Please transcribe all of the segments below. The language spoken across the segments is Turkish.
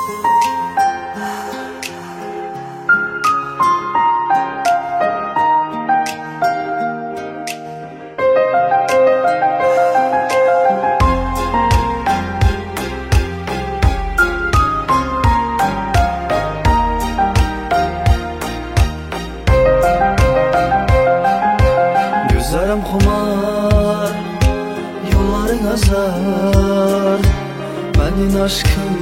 Gözlerim kumar, yolların azar. Benim aşkım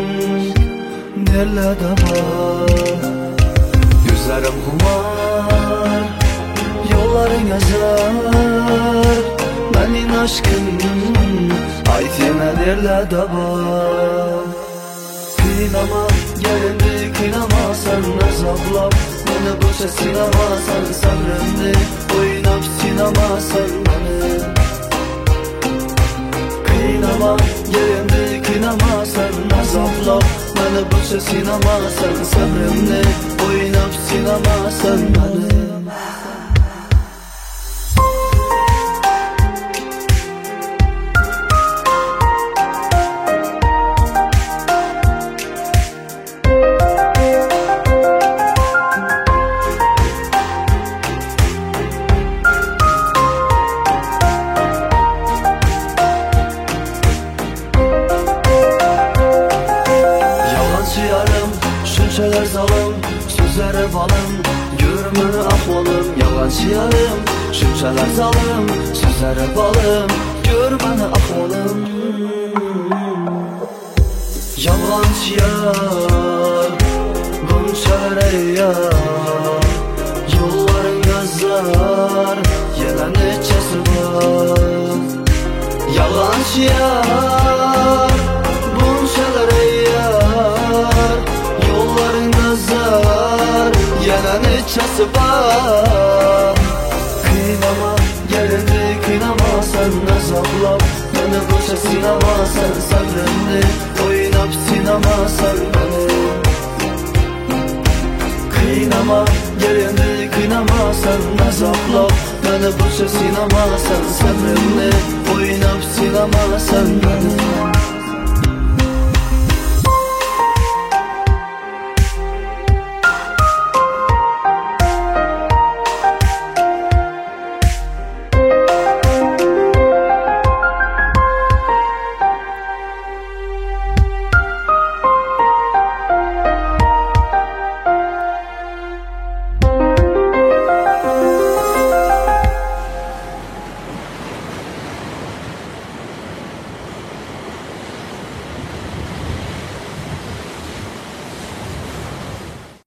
nerede var? Gözlerim kumar, yolların azar. Benim aşkım ayt yine nerede var? Kıynama gelindi, kıynama sen azablap. Beni boşa sinema sen sabrımni oynap sinema sen beni. Kıynama gelindi, kıynama sen azablap. Beni boşa sinema sen sabrımni oynap sinema sen beni. Şunçalar zalım, sözlere balım. Görmünü ahvalım, yalancı yarım. Şunçalar zalım, sözlere balım. Görmünü ahvalım. Yalancı yar, bunçalar yar. Yolların yazar, yine neçesi var. Yalancı yar, bunçalar yar. Yolların nazar, yana neçesi var. Kıynama gelindi, kıynama sen azablap. Beni boşa sinema sen sabrımni oynap sinema sen beni. Kıynama gelindi, kıynama sen azablap. Beni boşa sinema sen sabrımni oynap sinema sen beni.